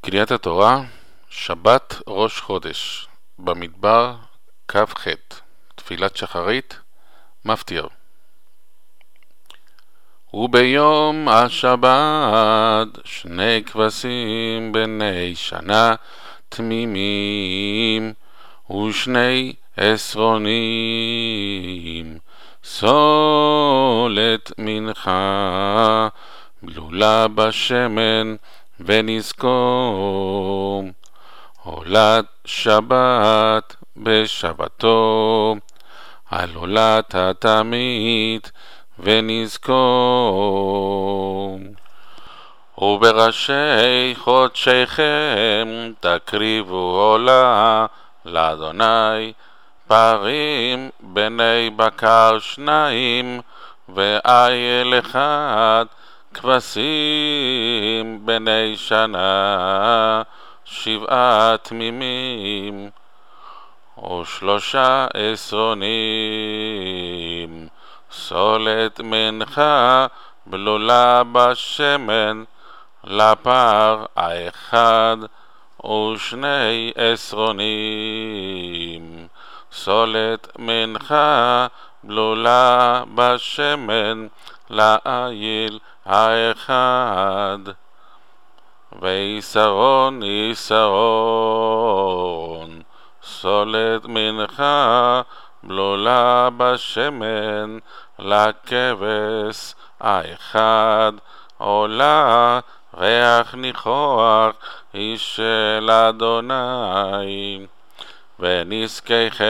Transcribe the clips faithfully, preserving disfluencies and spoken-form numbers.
קריאת התורה, שבת ראש חודש, במדבר כ"ח, תפילת שחרית, מפטיר. וביום השבת שני כבשים בני שנה תמימים ושני עשרונים, סולת מנחה בלולה בשמן ונזכור, עולת שבת בשבתו, על עולת התמית ונזכור. ובראשי חודשיכם תקריבו עולה לאדוני, פרים בני בקר שניים ואייל אחד, כבשים בני שנה שבעה תמימים ושלושה עשרונים, סולת מנחה בלולה בשמן לפר האחד ושני עשרונים, סולת מנחה בלולה בשמן לאייל האחד, ויסרון יסרון, סולת מנחה בלולה בשמן לכבש האחד, עולה ריח ניחוח איש של אדוני. ונזקיכם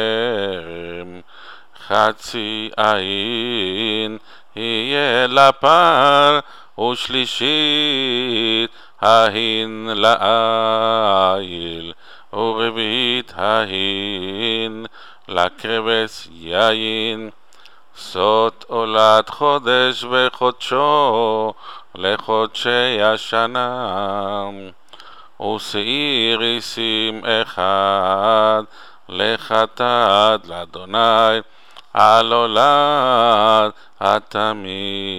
חצי עין יהיה לפר, ושלישית ההין לאייל, ורביעית ההין לכבש יין. סוט עולת חודש וחודשו לחודשי השנה, ושעיר עישים אחד לחטאת לאדוני, על עולת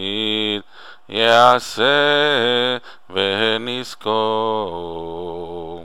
התמיד יעשה ונזכור.